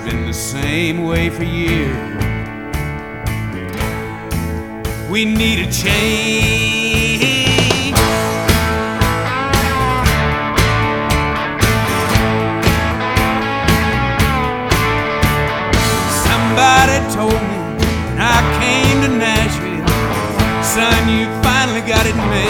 been the same way for years. We need a change. Somebody told me when I came to Nashville, son, you finally got it made.